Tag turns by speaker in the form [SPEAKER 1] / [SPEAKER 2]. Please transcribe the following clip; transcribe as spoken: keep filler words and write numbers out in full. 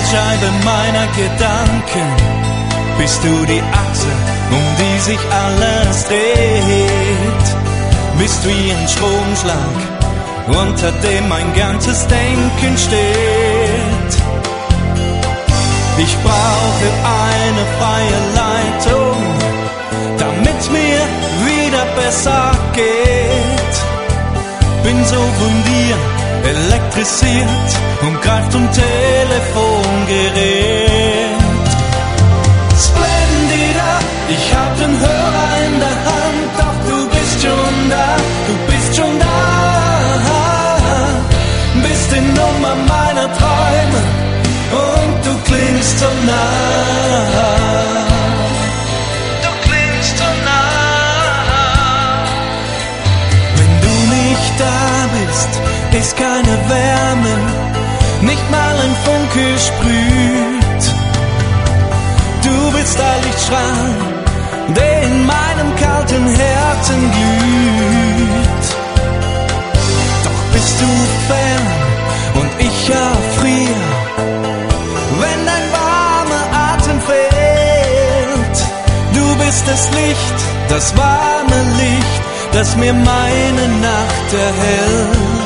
[SPEAKER 1] Zielscheibe meiner Gedanken. Bist du die Achse, um die sich alles dreht? Bist wie ein Stromschlag, unter dem mein ganzes Denken steht. Ich brauche eine freie Leitung, damit mir wieder besser geht. Bin so von dir elektrisiert und greif zum Telefongerät. Splendida, ich hab den Hörer in der Hand, doch du bist schon da, du bist schon da. Bist die Nummer meiner Träume und du klingst so nah. Du klingst so nah. Wenn du nicht da bist, ist keine Wärme, nicht mal ein Funke sprüht. Du bist ein Lichtstrahl, der in meinem kalten Herzen glüht. Doch bist du fern und ich erfriere, wenn dein warmer Atem fehlt. Du bist das Licht, das warme Licht, das mir meine Nacht erhält.